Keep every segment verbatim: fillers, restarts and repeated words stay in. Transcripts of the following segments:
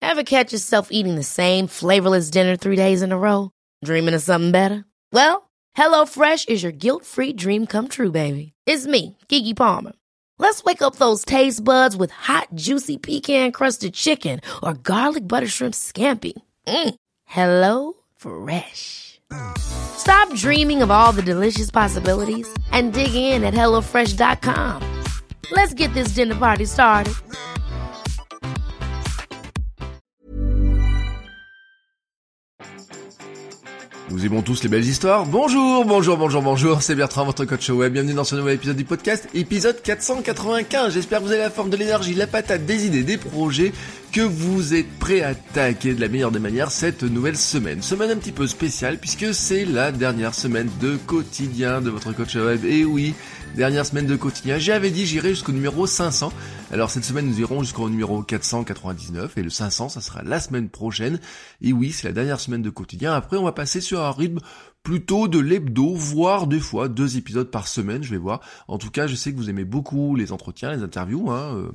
Ever catch yourself eating the same flavorless dinner three days in a row? Dreaming of something better? Well, HelloFresh is your guilt-free dream come true, baby. It's me, Keke Palmer. Let's wake up those taste buds with hot, juicy pecan-crusted chicken or garlic butter shrimp scampi. Mm. Hello Fresh. Stop dreaming of all the delicious possibilities and dig in at hello fresh dot com. Let's get this dinner party started. Nous aimons tous les belles histoires. Bonjour, bonjour, bonjour, bonjour, c'est Bertrand, votre coach web. Bienvenue dans ce nouvel épisode du podcast, épisode quatre cent quatre-vingt-quinze. J'espère que vous avez la forme, de l'énergie, la patate, des idées, des projets, que vous êtes prêts à attaquer de la meilleure des manières cette nouvelle semaine. Semaine un petit peu spéciale puisque c'est la dernière semaine de quotidien de votre coach web. Et oui, dernière semaine de quotidien. J'avais dit j'irai jusqu'au numéro cinq cents. Alors cette semaine nous irons jusqu'au numéro quatre cent quatre-vingt-dix-neuf et le cinq cents ça sera la semaine prochaine. Et oui, c'est la dernière semaine de quotidien. Après on va passer sur un rythme plutôt de l'hebdo, voire des fois deux épisodes par semaine, je vais voir. En tout cas, je sais que vous aimez beaucoup les entretiens, les interviews, hein. Euh...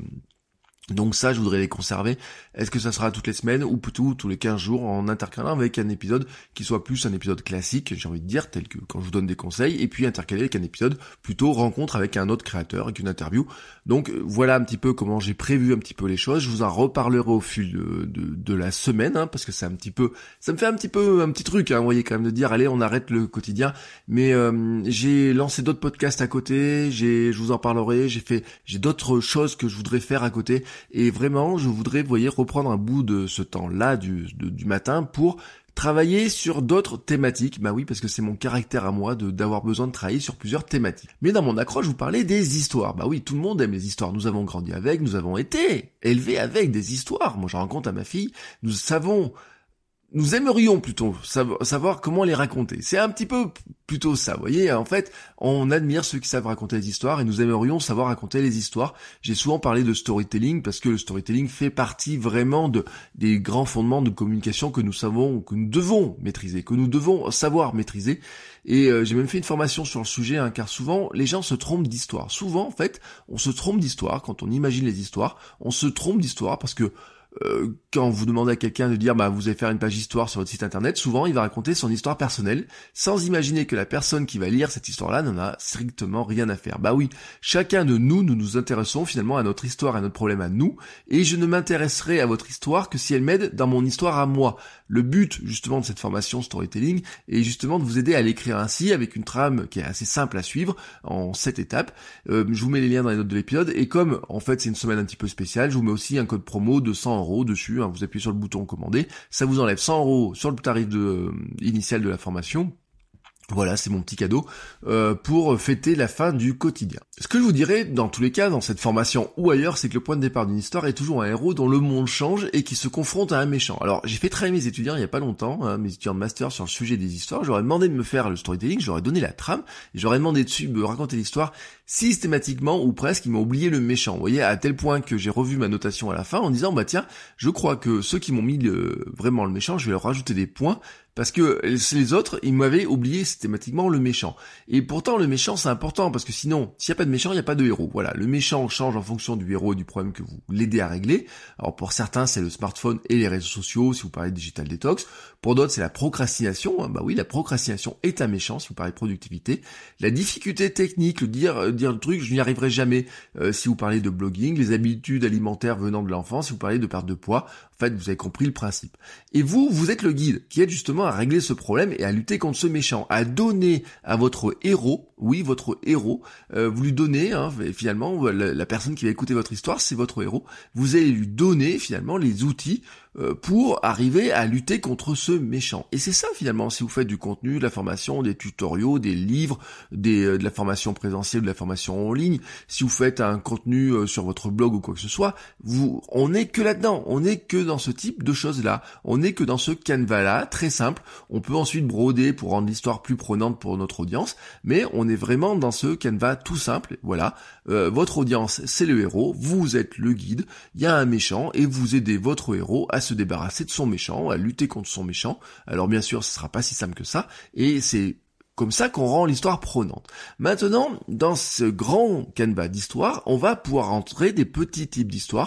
Donc ça, je voudrais les conserver. Est-ce que ça sera toutes les semaines ou plutôt tous les quinze jours en intercalant avec un épisode qui soit plus un épisode classique, j'ai envie de dire, tel que quand je vous donne des conseils, et puis intercaler avec un épisode plutôt rencontre avec un autre créateur, avec une interview. Donc voilà un petit peu comment j'ai prévu un petit peu les choses. Je vous en reparlerai au fil de, de, de la semaine, hein, parce que c'est un petit peu, ça me fait un petit peu un petit truc, hein, vous voyez, quand même, de dire allez, on arrête le quotidien. Mais euh, j'ai lancé d'autres podcasts à côté, j'ai, je vous en parlerai. J'ai fait, j'ai d'autres choses que je voudrais faire à côté. Et vraiment, je voudrais, vous voyez, reprendre un bout de ce temps-là du, de, du matin pour travailler sur d'autres thématiques. Bah oui, parce que c'est mon caractère à moi de d'avoir besoin de travailler sur plusieurs thématiques. Mais dans mon accroche, je vous parlais des histoires. Bah oui, tout le monde aime les histoires. Nous avons grandi avec, nous avons été élevés avec des histoires. Moi, j'en raconte à ma fille. Nous savons... Nous aimerions plutôt savoir comment les raconter. C'est un petit peu plutôt ça, vous voyez. En fait, on admire ceux qui savent raconter les histoires et nous aimerions savoir raconter les histoires. J'ai souvent parlé de storytelling parce que le storytelling fait partie vraiment de des grands fondements de communication que nous savons, que nous devons maîtriser, que nous devons savoir maîtriser. Et euh, j'ai même fait une formation sur le sujet, hein, car souvent les gens se trompent d'histoire. Souvent, en fait, on se trompe d'histoire quand on imagine les histoires. On se trompe d'histoire parce que Euh, quand vous demandez à quelqu'un de dire bah vous allez faire une page histoire sur votre site internet, souvent il va raconter son histoire personnelle sans imaginer que la personne qui va lire cette histoire-là n'en a strictement rien à faire. Bah oui, chacun de nous, nous nous intéressons finalement à notre histoire, à notre problème à nous, et je ne m'intéresserai à votre histoire que si elle m'aide dans mon histoire à moi. Le but justement de cette formation storytelling est justement de vous aider à l'écrire ainsi, avec une trame qui est assez simple à suivre en sept étapes. Euh, je vous mets les liens dans les notes de l'épisode, et comme en fait c'est une semaine un petit peu spéciale, je vous mets aussi un code promo de cent euros dessus, hein, vous appuyez sur le bouton commander, ça vous enlève cent euros sur le tarif de, euh, initial de la formation. Voilà, c'est mon petit cadeau euh, pour fêter la fin du quotidien. Ce que je vous dirais, dans tous les cas, dans cette formation ou ailleurs, c'est que le point de départ d'une histoire est toujours un héros dont le monde change et qui se confronte à un méchant. Alors, j'ai fait travailler mes étudiants il y a pas longtemps, hein, mes étudiants de master sur le sujet des histoires. J'aurais demandé de me faire le storytelling, j'aurais donné la trame, et j'aurais demandé dessus de me raconter l'histoire. Systématiquement, ou presque, ils m'ont oublié le méchant. Vous voyez, à tel point que j'ai revu ma notation à la fin en disant, bah tiens, je crois que ceux qui m'ont mis le, vraiment le méchant, je vais leur rajouter des points, parce que les autres, ils m'avaient oublié systématiquement le méchant. Et pourtant, le méchant, c'est important, parce que sinon, s'il n'y a pas de méchant, il n'y a pas de héros. Voilà, le méchant change en fonction du héros et du problème que vous l'aidez à régler. Alors pour certains, c'est le smartphone et les réseaux sociaux, si vous parlez de digital detox. Pour d'autres, c'est la procrastination. Bah oui, la procrastination est un méchant, si vous parlez de productivité. La difficulté technique, le dire, dire le truc, je n'y arriverai jamais, euh, si vous parlez de blogging. Les habitudes alimentaires venant de l'enfance, si vous parlez de perte de poids. En fait, vous avez compris le principe. Et vous, vous êtes le guide qui aide justement à régler ce problème et à lutter contre ce méchant, à donner à votre héros, oui, votre héros, euh, vous lui donnez, hein, finalement, la, la personne qui va écouter votre histoire, c'est votre héros, vous allez lui donner finalement les outils euh, pour arriver à lutter contre ce méchant. Et c'est ça finalement, si vous faites du contenu, de la formation, des tutoriaux, des livres, des, euh, de la formation présentielle, de la formation en ligne, si vous faites un contenu euh, sur votre blog ou quoi que ce soit, vous, on n'est que là-dedans, on n'est que dans ce type de choses-là, on n'est que dans ce canevas-là, très simple. On peut ensuite broder pour rendre l'histoire plus prenante pour notre audience, mais on est vraiment dans ce canevas tout simple. Voilà, euh, votre audience c'est le héros, vous êtes le guide, il y a un méchant et vous aidez votre héros à se débarrasser de son méchant, à lutter contre son méchant. Alors bien sûr, ce sera pas si simple que ça, et c'est comme ça qu'on rend l'histoire prenante. Maintenant, dans ce grand canevas d'histoire, on va pouvoir entrer des petits types d'histoires.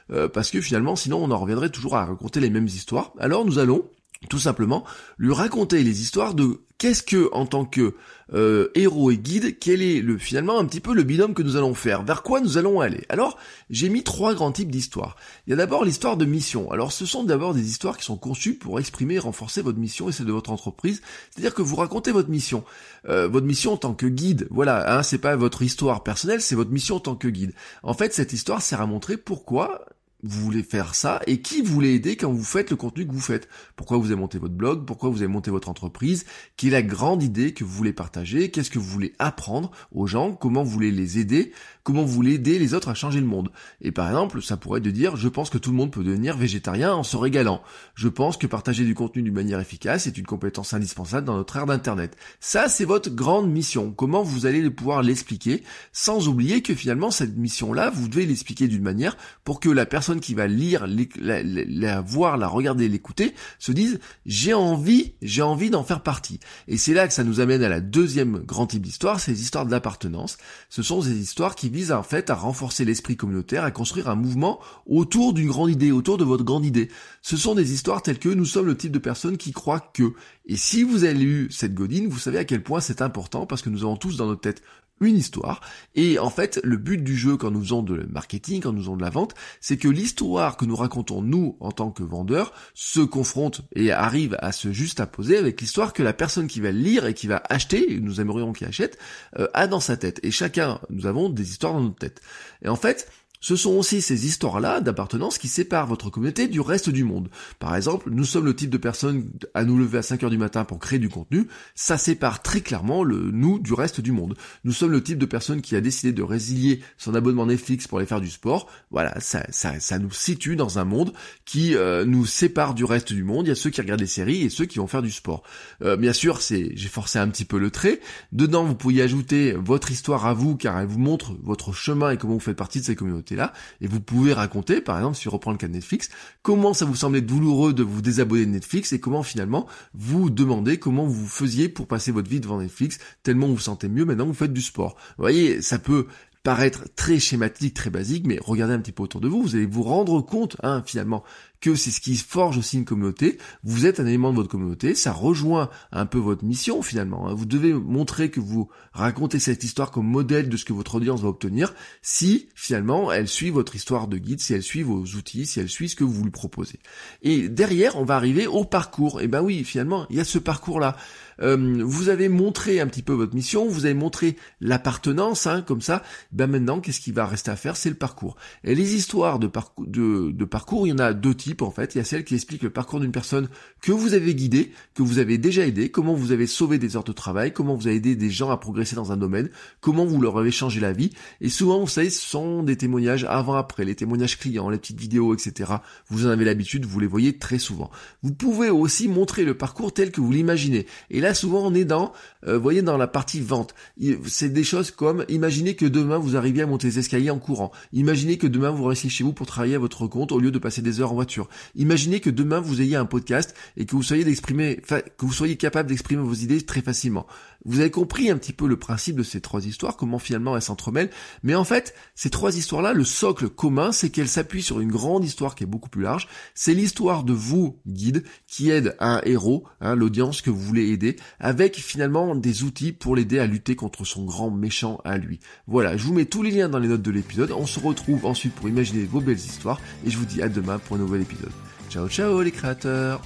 euh, parce que finalement, sinon on en reviendrait toujours à raconter les mêmes histoires. Alors nous allons tout simplement lui raconter les histoires de qu'est-ce que, en tant que euh, héros et guide, quel est le finalement un petit peu le binôme que nous allons faire, vers quoi nous allons aller. Alors, j'ai mis trois grands types d'histoires. Il y a d'abord l'histoire de mission. Alors, ce sont d'abord des histoires qui sont conçues pour exprimer et renforcer votre mission et celle de votre entreprise. C'est-à-dire que vous racontez votre mission, euh, votre mission en tant que guide. Voilà, hein, c'est pas votre histoire personnelle, c'est votre mission en tant que guide. En fait, cette histoire sert à montrer pourquoi vous voulez faire ça et qui vous voulez aider quand vous faites le contenu que vous faites. Pourquoi vous avez monté votre blog, pourquoi vous avez monté votre entreprise, quelle est la grande idée que vous voulez partager, qu'est-ce que vous voulez apprendre aux gens, comment vous voulez les aider, comment vous voulez aider les autres à changer le monde. Et par exemple, ça pourrait être de dire, je pense que tout le monde peut devenir végétarien en se régalant. Je pense que partager du contenu d'une manière efficace est une compétence indispensable dans notre ère d'internet. Ça, c'est votre grande mission. Comment vous allez pouvoir l'expliquer, sans oublier que finalement, cette mission-là, vous devez l'expliquer d'une manière pour que la personne qui va lire, la, la, la voir, la regarder, l'écouter, se dise j'ai envie, j'ai envie d'en faire partie. Et c'est là que ça nous amène à la deuxième grand type d'histoire, c'est les histoires de l'appartenance. Ce sont des histoires qui visent en fait à renforcer l'esprit communautaire, à construire un mouvement autour d'une grande idée, autour de votre grande idée. Ce sont des histoires telles que nous sommes le type de personnes qui croient que. Et si vous avez lu cette godine, vous savez à quel point c'est important parce que nous avons tous dans notre tête une histoire, et en fait le but du jeu quand nous faisons de marketing, quand nous faisons de la vente, c'est que l'histoire que nous racontons nous en tant que vendeurs se confronte et arrive à se juxtaposer avec l'histoire que la personne qui va lire et qui va acheter, et nous aimerions qu'il achète, euh, a dans sa tête. Et chacun, nous avons des histoires dans notre tête. Et en fait, ce sont aussi ces histoires-là d'appartenance qui séparent votre communauté du reste du monde. Par exemple, nous sommes le type de personnes à nous lever à cinq heures du matin pour créer du contenu. Ça sépare très clairement le nous du reste du monde. Nous sommes le type de personne qui a décidé de résilier son abonnement Netflix pour aller faire du sport. Voilà, ça, ça, ça nous situe dans un monde qui euh, nous sépare du reste du monde. Il y a ceux qui regardent les séries et ceux qui vont faire du sport. Euh, bien sûr, c'est, j'ai forcé un petit peu le trait. Dedans, vous pouvez ajouter votre histoire à vous, car elle vous montre votre chemin et comment vous faites partie de ces communautés là, et vous pouvez raconter, par exemple, si je reprends le cas de Netflix, comment ça vous semblait douloureux de vous désabonner de Netflix et comment finalement vous demandez comment vous faisiez pour passer votre vie devant Netflix, tellement vous vous sentez mieux maintenant que vous faites du sport. Vous voyez, ça peut paraître très schématique, très basique, mais regardez un petit peu autour de vous, vous allez vous rendre compte, hein, finalement, que c'est ce qui forge aussi une communauté. Vous êtes un élément de votre communauté, ça rejoint un peu votre mission finalement. Vous devez montrer que vous racontez cette histoire comme modèle de ce que votre audience va obtenir si finalement elle suit votre histoire de guide, si elle suit vos outils, si elle suit ce que vous lui proposez. Et derrière, on va arriver au parcours. Et ben oui, finalement, il y a ce parcours-là. Euh, vous avez montré un petit peu votre mission, vous avez montré l'appartenance, hein, comme ça. Ben maintenant, qu'est-ce qui va rester à faire? C'est le parcours. Et les histoires de, parcours, de, de parcours, il y en a deux types en fait. Il y a celle qui explique le parcours d'une personne que vous avez guidée, que vous avez déjà aidé, comment vous avez sauvé des heures de travail, comment vous avez aidé des gens à progresser dans un domaine, comment vous leur avez changé la vie. Et souvent, vous savez, ce sont des témoignages avant-après, les témoignages clients, les petites vidéos, et cetera. Vous en avez l'habitude, vous les voyez très souvent. Vous pouvez aussi montrer le parcours tel que vous l'imaginez. Et là, souvent, on est dans, euh, vous voyez, dans la partie vente. C'est des choses comme, imaginez que demain, vous arriviez à monter les escaliers en courant. Imaginez que demain, vous restiez chez vous pour travailler à votre compte au lieu de passer des heures en voiture. Imaginez que demain, vous ayez un podcast et que vous soyez d'exprimer, que vous soyez capable d'exprimer vos idées très facilement. Vous avez compris un petit peu le principe de ces trois histoires, comment finalement elles s'entremêlent. Mais en fait, ces trois histoires-là, le socle commun, c'est qu'elles s'appuient sur une grande histoire qui est beaucoup plus large. C'est l'histoire de vous, guide, qui aide un héros, hein, l'audience que vous voulez aider, avec finalement des outils pour l'aider à lutter contre son grand méchant à lui. Voilà, je vous mets tous les liens dans les notes de l'épisode. On se retrouve ensuite pour imaginer vos belles histoires. Et je vous dis à demain pour un nouvel épisode. Ciao, ciao les créateurs!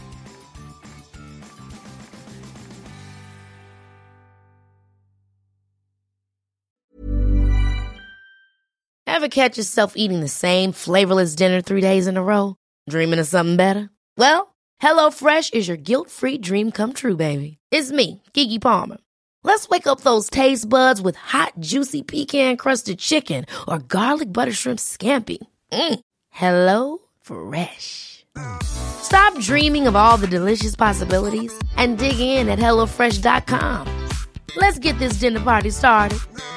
Ever catch yourself eating the same flavorless dinner three days in a row? Dreaming of something better? Well, HelloFresh is your guilt-free dream come true, baby. It's me, Keke Palmer. Let's wake up those taste buds with hot, juicy pecan-crusted chicken or garlic butter shrimp scampi. Mm. Hello Fresh. Stop dreaming of all the delicious possibilities and dig in at hello fresh dot com. Let's get this dinner party started.